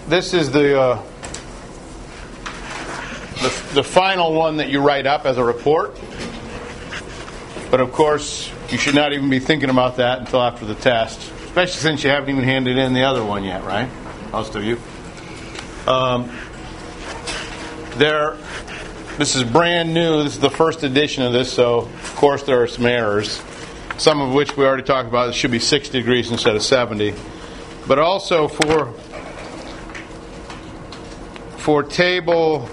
this is the final one that you write up as a report. But of course, you should not even be thinking about that until after the test, especially since you haven't even handed in the other one yet, right? Most of you. This is brand new. This is the first edition of this, so of course there are some errors. Some of which we already talked about. It should be 60 degrees instead of 70. But also for table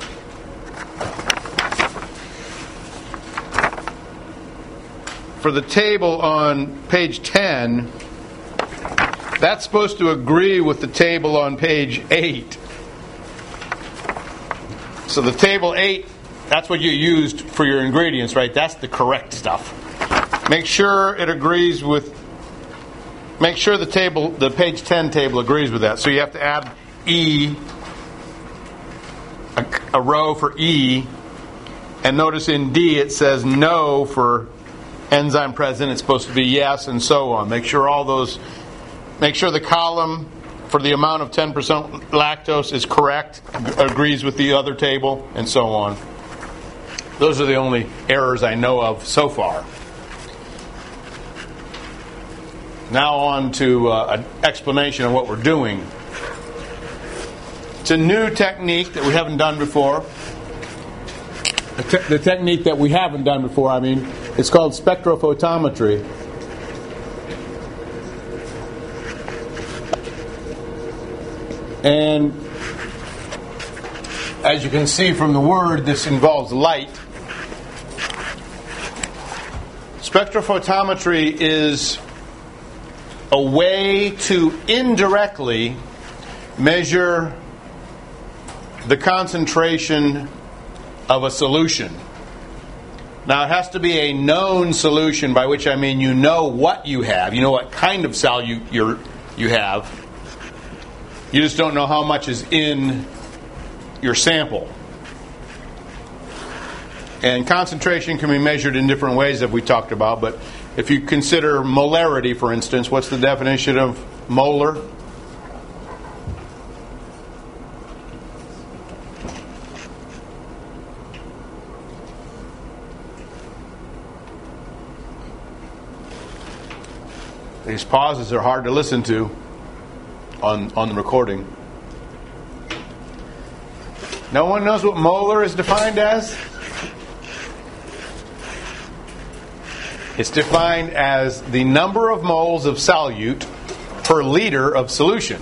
for the table on page 10, that's supposed to agree with the table on page 8. So the table 8, that's what you used for your ingredients, right? That's the correct stuff. Make sure it agrees with. Make sure the page 10 table agrees with that. So you have to add E, a row for E, and notice in D it says no for enzyme present. It's supposed to be yes, and so on. Make sure the column for the amount of 10% lactose is correct, agrees with the other table, and so on. Those are the only errors I know of so far. Now on to an explanation of what we're doing. It's a new technique that we haven't done before. The technique that we haven't done before, it's called spectrophotometry. And as you can see from the word, this involves light. Spectrophotometry is a way to indirectly measure the concentration of a solution. Now, it has to be a known solution, by which I mean you know what you have. You know what kind of solute you have. You just don't know how much is in your sample. And concentration can be measured in different ways that we talked about, but if you consider molarity, for instance, what's the definition of molar? These pauses are hard to listen to on the recording. No one knows what molar is defined as? It's defined as the number of moles of solute per liter of solution.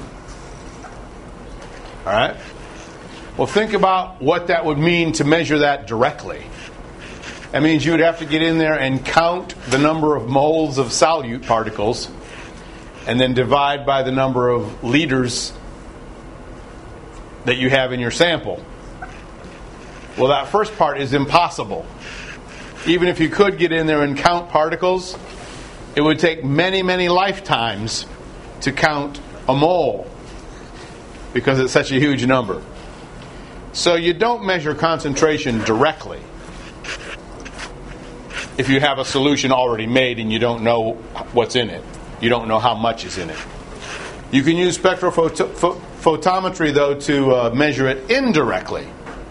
All right? Well, think about what that would mean to measure that directly. That means you would have to get in there and count the number of moles of solute particles and then divide by the number of liters that you have in your sample. Well, that first part is impossible. Even if you could get in there and count particles, it would take many, many lifetimes to count a mole because it's such a huge number. So you don't measure concentration directly if you have a solution already made and you don't know what's in it. You don't know how much is in it. You can use spectrophotometry, though, to measure it indirectly.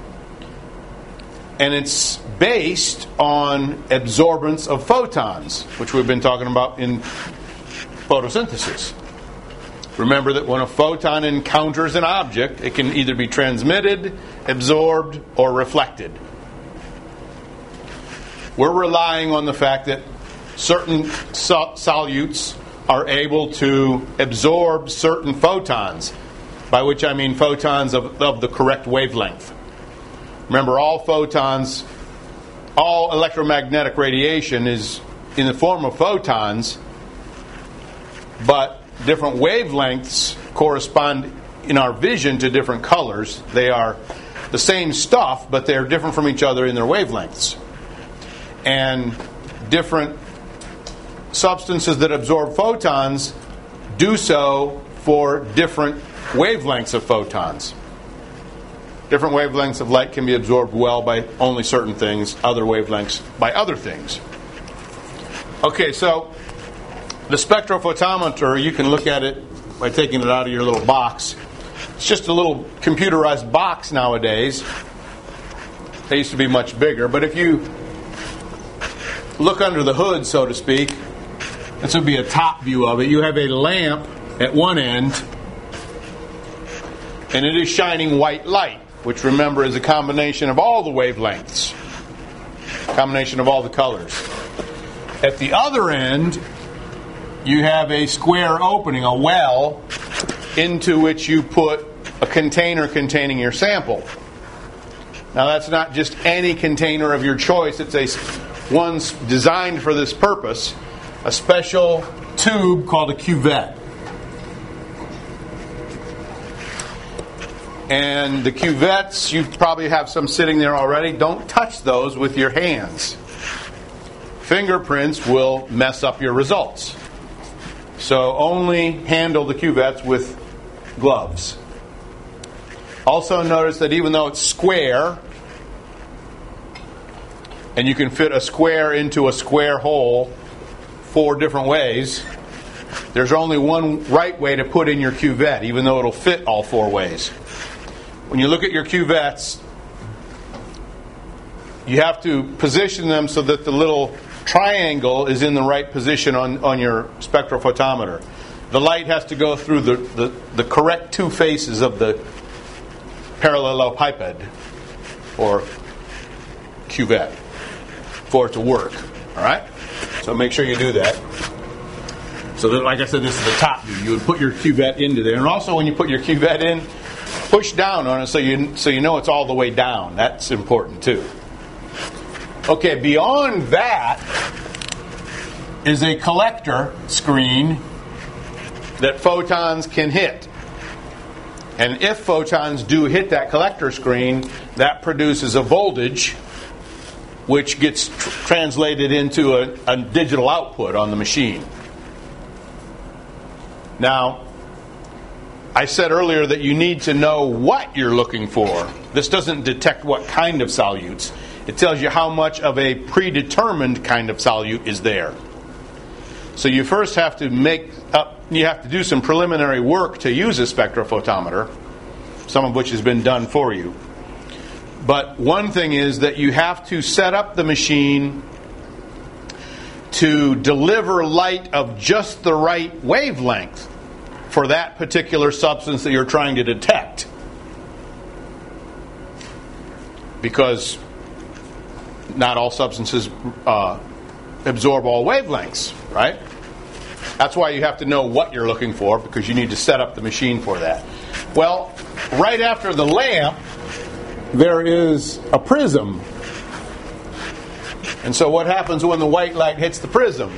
And it's based on absorbance of photons, which we've been talking about in photosynthesis. Remember that when a photon encounters an object, it can either be transmitted, absorbed, or reflected. We're relying on the fact that certain solutes are able to absorb certain photons, by which I mean photons of the correct wavelength. Remember, all electromagnetic radiation is in the form of photons, but different wavelengths correspond in our vision to different colors. They are the same stuff, but they're different from each other in their wavelengths. And different substances that absorb photons do so for different wavelengths of photons. Different wavelengths of light can be absorbed well by only certain things, other wavelengths by other things. Okay, so the spectrophotometer, you can look at it by taking it out of your little box. It's just a little computerized box nowadays. They used to be much bigger. But if you look under the hood, so to speak, this would be a top view of it. You have a lamp at one end, and it is shining white light, which, remember, is a combination of all the wavelengths, combination of all the colors. At the other end, you have a square opening, a well, into which you put a container containing your sample. Now, that's not just any container of your choice. It's one designed for this purpose, a special tube called a cuvette. And the cuvettes, you probably have some sitting there already. Don't touch those with your hands. Fingerprints will mess up your results. So only handle the cuvettes with gloves. Also notice that even though it's square, and you can fit a square into a square hole 4 different ways, there's only one right way to put in your cuvette, even though it'll fit all 4 ways. When you look at your cuvettes, you have to position them so that the little triangle is in the right position on your spectrophotometer. The light has to go through the correct 2 faces of the parallelepiped or cuvette for it to work. All right? So make sure you do that. So that, like I said, this is the top view. You would put your cuvette into there. And also when you put your cuvette in, push down on it so you know it's all the way down. That's important too. Okay, beyond that is a collector screen that photons can hit. And if photons do hit that collector screen, that produces a voltage which gets translated into a digital output on the machine. Now, I said earlier that you need to know what you're looking for. This doesn't detect what kind of solutes. It tells you how much of a predetermined kind of solute is there. So you first have to you have to do some preliminary work to use a spectrophotometer, some of which has been done for you. But one thing is that you have to set up the machine to deliver light of just the right wavelength for that particular substance that you're trying to detect. Because not all substances absorb all wavelengths, right? That's why you have to know what you're looking for, because you need to set up the machine for that. Well, right after the lamp, there is a prism. And so what happens when the white light hits the prism?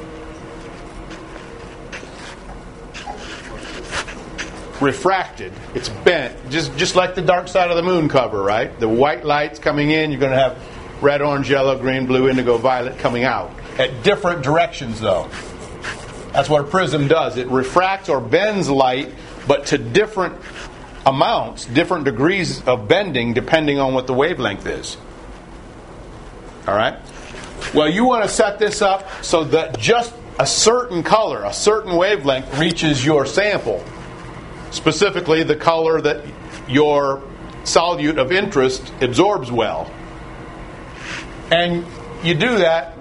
Refracted. It's bent. Just like the dark side of the moon cover, right? The white light's coming in, you're going to have red, orange, yellow, green, blue, indigo, violet coming out. At different directions, though. That's what a prism does. It refracts or bends light, but to different amounts, different degrees of bending, depending on what the wavelength is. All right? Well, you want to set this up so that just a certain color, a certain wavelength reaches your sample. Specifically, the color that your solute of interest absorbs well. And you do that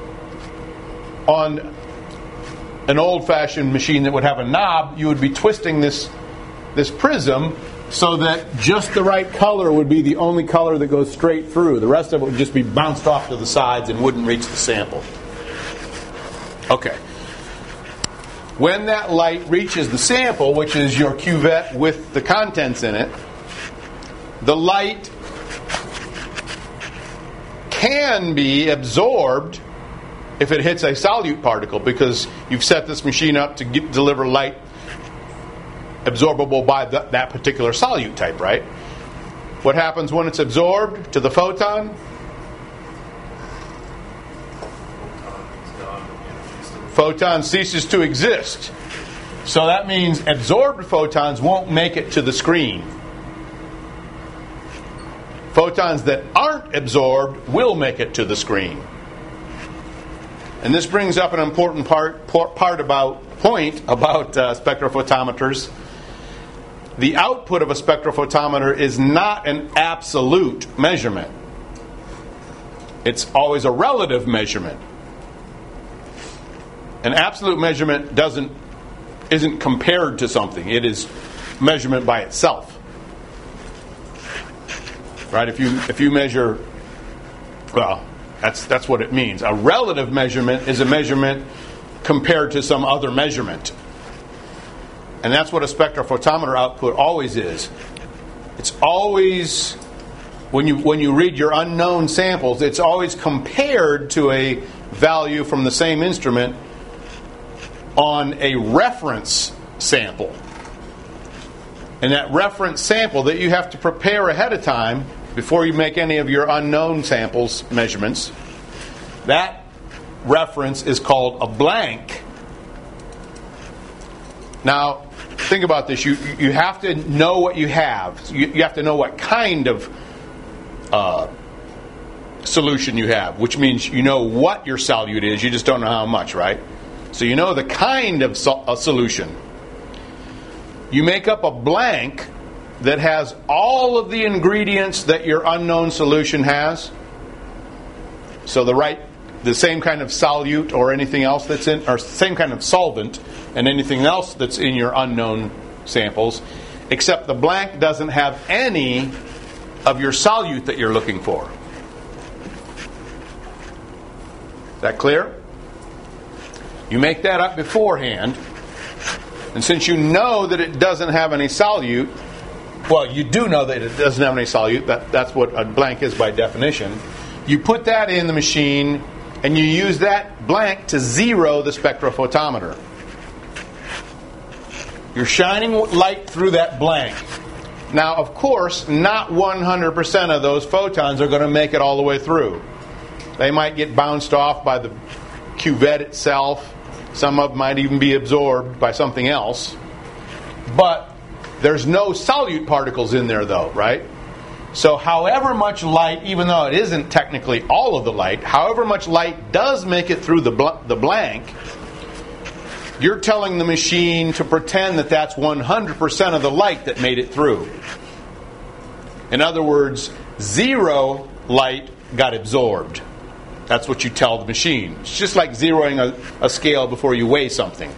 on an old-fashioned machine that would have a knob. You would be twisting this prism so that just the right color would be the only color that goes straight through. The rest of it would just be bounced off to the sides and wouldn't reach the sample. Okay. When that light reaches the sample, which is your cuvette with the contents in it, the light can be absorbed if it hits a solute particle, because you've set this machine up to deliver light absorbable by that particular solute type, right? What happens when it's absorbed to the photon? Photon ceases to exist. So that means absorbed photons won't make it to the screen. Photons that aren't absorbed will make it to the screen. And this brings up an important point about spectrophotometers. the output of a spectrophotometer is not an absolute measurement. It's always a relative measurement. An absolute measurement isn't compared to something. It is measurement by itself. Right? If you measure, well, that's what it means. A relative measurement is a measurement compared to some other measurement. And that's what a spectrophotometer output always is. It's always, when you read your unknown samples, it's always compared to a value from the same instrument on a reference sample. And that reference sample that you have to prepare ahead of time before you make any of your unknown samples measurements, that reference is called a blank. Now, think about this. You have to know what you have. You have to know what kind of solution you have, which means you know what your solute is. You just don't know how much, right? So you know the kind of solution. You make up a blank that has all of the ingredients that your unknown solution has. So the same kind of solute or anything else that's in, or same kind of solvent and anything else that's in your unknown samples, except the blank doesn't have any of your solute that you're looking for. Is that clear? You make that up beforehand, and since you know that it doesn't have any solute, well, you do know that it doesn't have any solute, that's what a blank is by definition, you put that in the machine and you use that blank to zero the spectrophotometer. You're shining light through that blank. Now, of course, not 100% of those photons are going to make it all the way through. They might get bounced off by the cuvette itself. Some of them might even be absorbed by something else. But there's no solute particles in there, though, right? So however much light, even though it isn't technically all of the light, however much light does make it through the blank, you're telling the machine to pretend that that's 100% of the light that made it through. In other words, zero light got absorbed. That's what you tell the machine. It's just like zeroing a scale before you weigh something.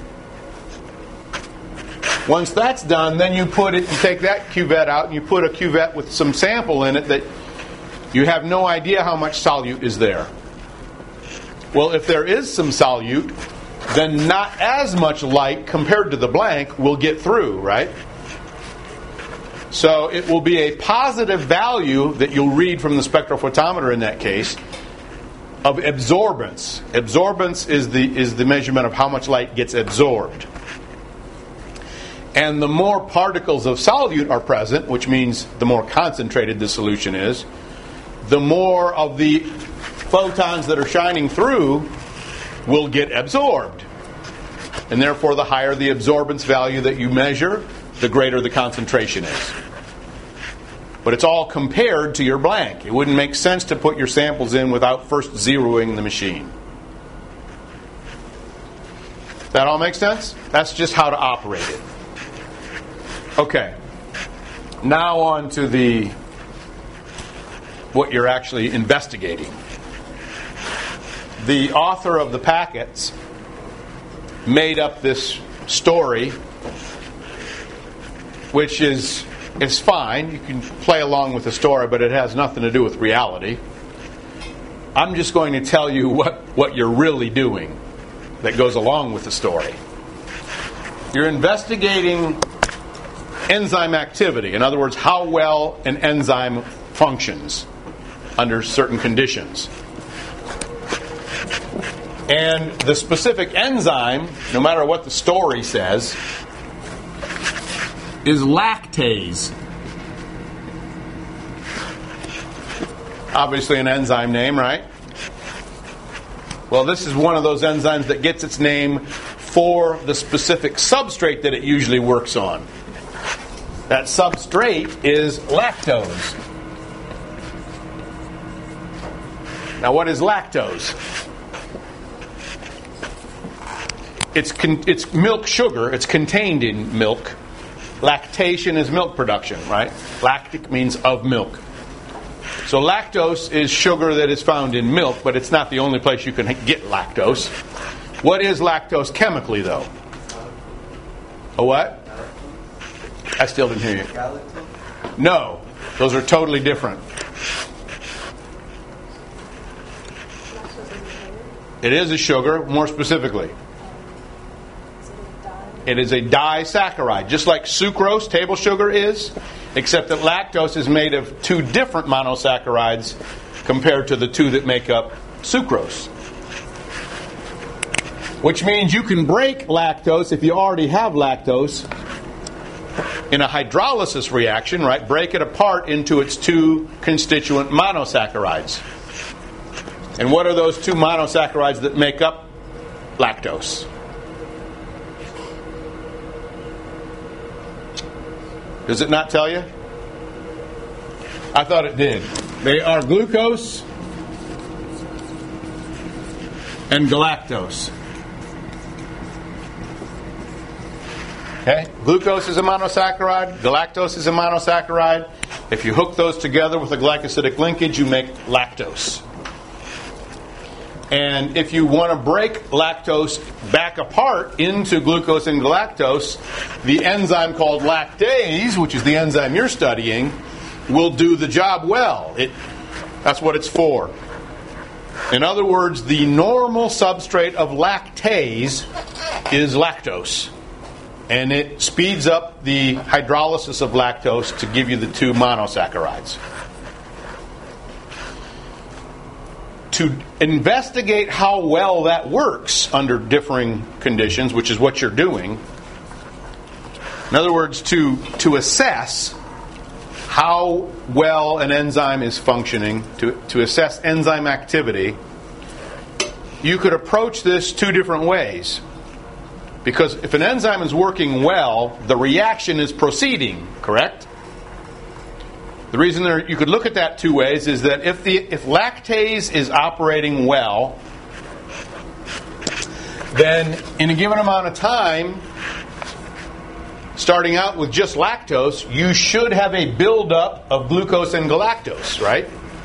Once that's done, then you take that cuvette out and you put a cuvette with some sample in it that you have no idea how much solute is there. Well, if there is some solute, then not as much light compared to the blank will get through, right? So it will be a positive value that you'll read from the spectrophotometer in that case of absorbance. Absorbance is the measurement of how much light gets absorbed. And the more particles of solute are present, which means the more concentrated the solution is, the more of the photons that are shining through will get absorbed. And therefore, the higher the absorbance value that you measure, the greater the concentration is. But it's all compared to your blank. It wouldn't make sense to put your samples in without first zeroing the machine. That all make sense? That's just how to operate it. Okay. Now on to what you're actually investigating. The author of the packets made up this story, which is fine. You can play along with the story, but it has nothing to do with reality. I'm just going to tell you what you're really doing that goes along with the story. You're investigating enzyme activity. In other words, how well an enzyme functions under certain conditions. And the specific enzyme, no matter what the story says, is lactase. Obviously an enzyme name, right? Well, this is one of those enzymes that gets its name for the specific substrate that it usually works on. That substrate is lactose. Now, what is lactose? It's milk sugar. It's contained in milk. lactation is milk production, right? Lactic means of milk. So lactose is sugar that is found in milk, but it's not the only place you can get lactose. What is lactose chemically, though? A what? I still didn't hear you. No, those are totally different. It is a sugar, more specifically. It is a disaccharide, just like sucrose, table sugar is, except that lactose is made of two different monosaccharides compared to the two that make up sucrose. Which means you can break lactose if you already have lactose in a hydrolysis reaction, right? Break it apart into its two constituent monosaccharides. And what are those two monosaccharides that make up lactose? Does it not tell you? I thought it did. They are glucose and galactose. Okay? Glucose is a monosaccharide. Galactose is a monosaccharide. If you hook those together with a glycosidic linkage, you make lactose. And if you want to break lactose back apart into glucose and galactose, the enzyme called lactase, which is the enzyme you're studying, will do the job well. That's what it's for. In other words, the normal substrate of lactase is lactose. And it speeds up the hydrolysis of lactose to give you the two monosaccharides. To investigate how well that works under differing conditions, which is what you're doing, in other words, to assess how well an enzyme is functioning, to assess enzyme activity, you could approach this two different ways. Because if an enzyme is working well, the reaction is proceeding, correct? The reason you could look at that two ways is that if lactase is operating well, then in a given amount of time, starting out with just lactose, you should have a buildup of glucose and galactose, right?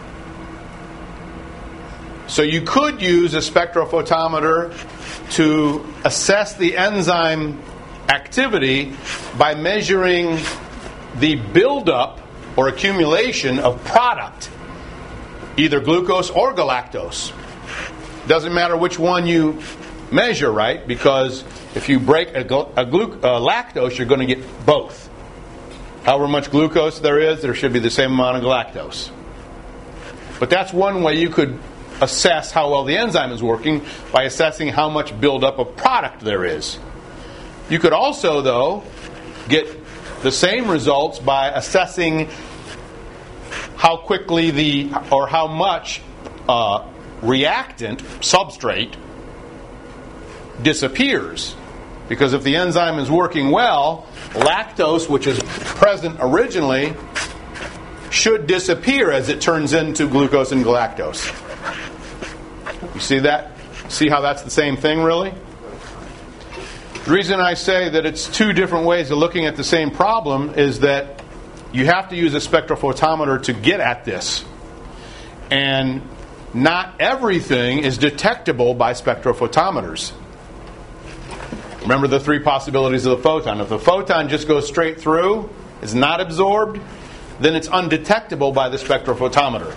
So you could use a spectrophotometer to assess the enzyme activity by measuring the buildup or accumulation of product, either glucose or galactose. Doesn't matter which one you measure, right? Because if you break a lactose, you're going to get both. However much glucose there is, there should be the same amount of galactose. But that's one way you could assess how well the enzyme is working, by assessing how much buildup of product there is. You could also, though, get the same results by assessing how quickly or how much reactant, substrate, disappears. Because if the enzyme is working well, lactose, which is present originally, should disappear as it turns into glucose and galactose. You see that? See how that's the same thing, really? The reason I say that it's two different ways of looking at the same problem is that you have to use a spectrophotometer to get at this. And not everything is detectable by spectrophotometers. Remember the three possibilities of the photon. If the photon just goes straight through, is not absorbed, then it's undetectable by the spectrophotometer.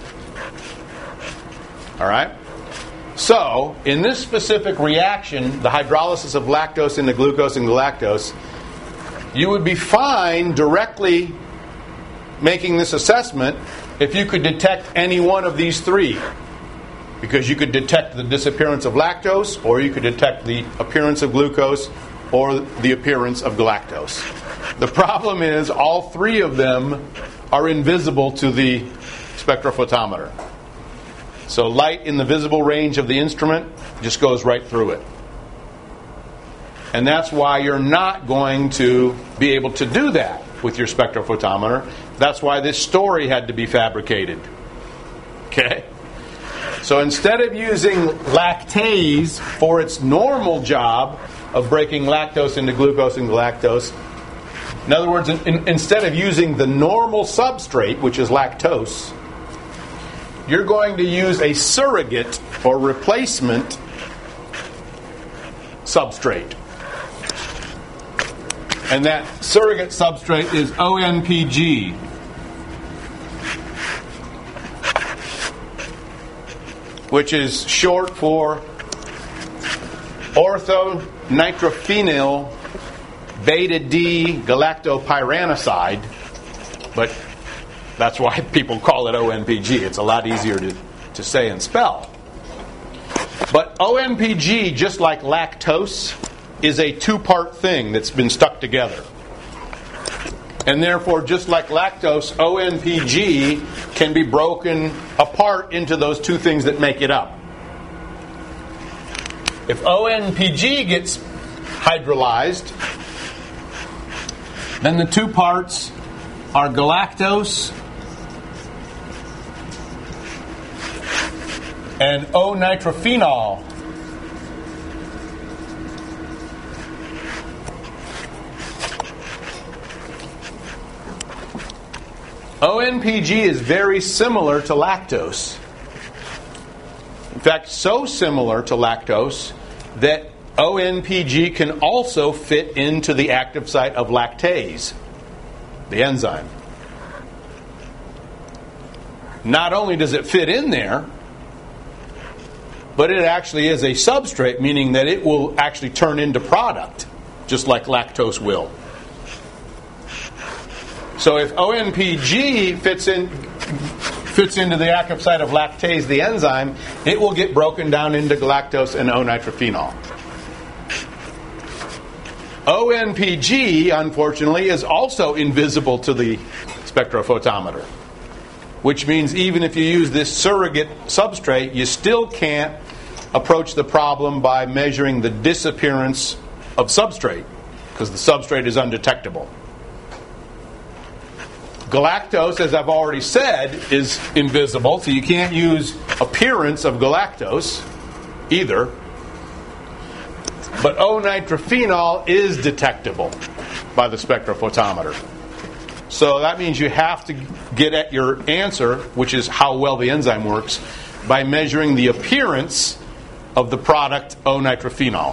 All right? So, in this specific reaction, the hydrolysis of lactose into glucose and galactose, you would be fine directly making this assessment if you could detect any one of these three. Because you could detect the disappearance of lactose, or you could detect the appearance of glucose, or the appearance of galactose. The problem is all three of them are invisible to the spectrophotometer. So light in the visible range of the instrument just goes right through it. And that's why you're not going to be able to do that with your spectrophotometer. That's why this story had to be fabricated. Okay? So instead of using lactase for its normal job of breaking lactose into glucose and galactose, In other words, instead of using the normal substrate, which is lactose, you're going to use a surrogate or replacement substrate. And that surrogate substrate is ONPG. Which is short for orthonitrophenyl beta-D galactopyranoside, but that's why people call it ONPG. It's a lot easier to say and spell. But ONPG, just like lactose, is a two-part thing that's been stuck together. And therefore, just like lactose, ONPG can be broken apart into those two things that make it up. If ONPG gets hydrolyzed, then the two parts are galactose and O-nitrophenol. ONPG is very similar to lactose. In fact, so similar to lactose that ONPG can also fit into the active site of lactase, the enzyme. Not only does it fit in there, but it actually is a substrate, meaning that it will actually turn into product, just like lactose will. So if ONPG fits into the active site of lactase, the enzyme, it will get broken down into galactose and O-nitrophenol. ONPG, unfortunately, is also invisible to the spectrophotometer, which means even if you use this surrogate substrate, you still can't approach the problem by measuring the disappearance of substrate, because the substrate is undetectable. Galactose, as I've already said, is invisible, so you can't use appearance of galactose either. But O-nitrophenol is detectable by the spectrophotometer. So that means you have to get at your answer, which is how well the enzyme works, by measuring the appearance of the product O-nitrophenol.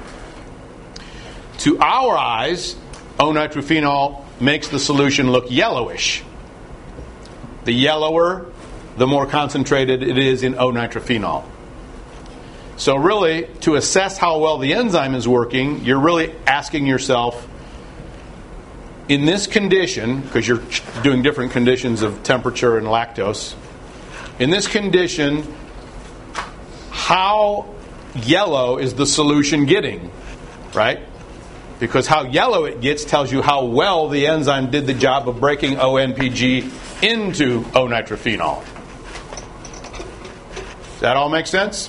To our eyes, O-nitrophenol makes the solution look yellowish. The yellower, the more concentrated it is in O-nitrophenol. So really, to assess how well the enzyme is working, you're really asking yourself, in this condition, because you're doing different conditions of temperature and lactose, in this condition, how yellow is the solution getting, right? Because how yellow it gets tells you how well the enzyme did the job of breaking ONPG into O-nitrophenol. Does that all make sense?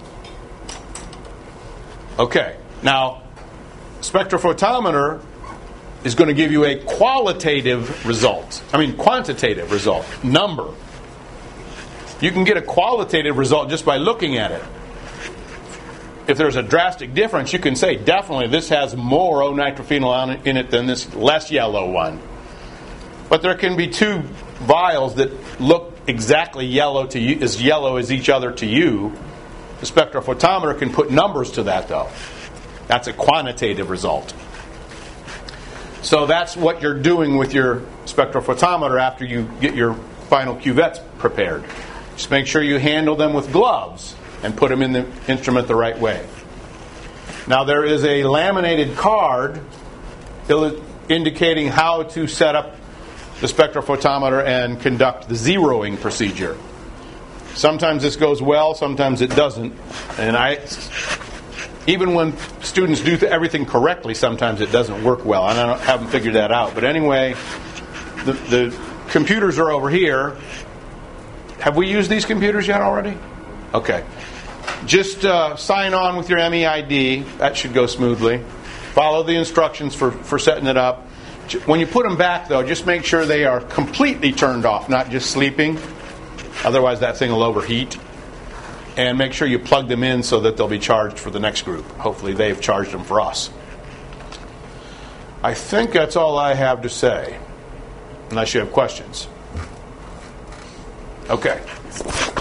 Okay. Now, spectrophotometer is going to give you a quantitative result, number. You can get a qualitative result just by looking at it. If there's a drastic difference, you can say, definitely this has more O-nitrophenol in it than this less yellow one. But there can be two vials that look exactly yellow to you, as yellow as each other to you. The spectrophotometer can put numbers to that, though. That's a quantitative result. So that's what you're doing with your spectrophotometer after you get your final cuvettes prepared. Just make sure you handle them with gloves and put them in the instrument the right way. Now there is a laminated card indicating how to set up the spectrophotometer and conduct the zeroing procedure. Sometimes this goes well, sometimes it doesn't. And even when students do everything correctly, sometimes it doesn't work well. And I haven't figured that out. But anyway, the computers are over here. Have we used these computers yet already? Okay. Just sign on with your MEID. That should go smoothly. Follow the instructions for setting it up. When you put them back, though, just make sure they are completely turned off, not just sleeping. Otherwise, that thing will overheat. And make sure you plug them in so that they'll be charged for the next group. Hopefully, they've charged them for us. I think that's all I have to say, unless you have questions. Okay.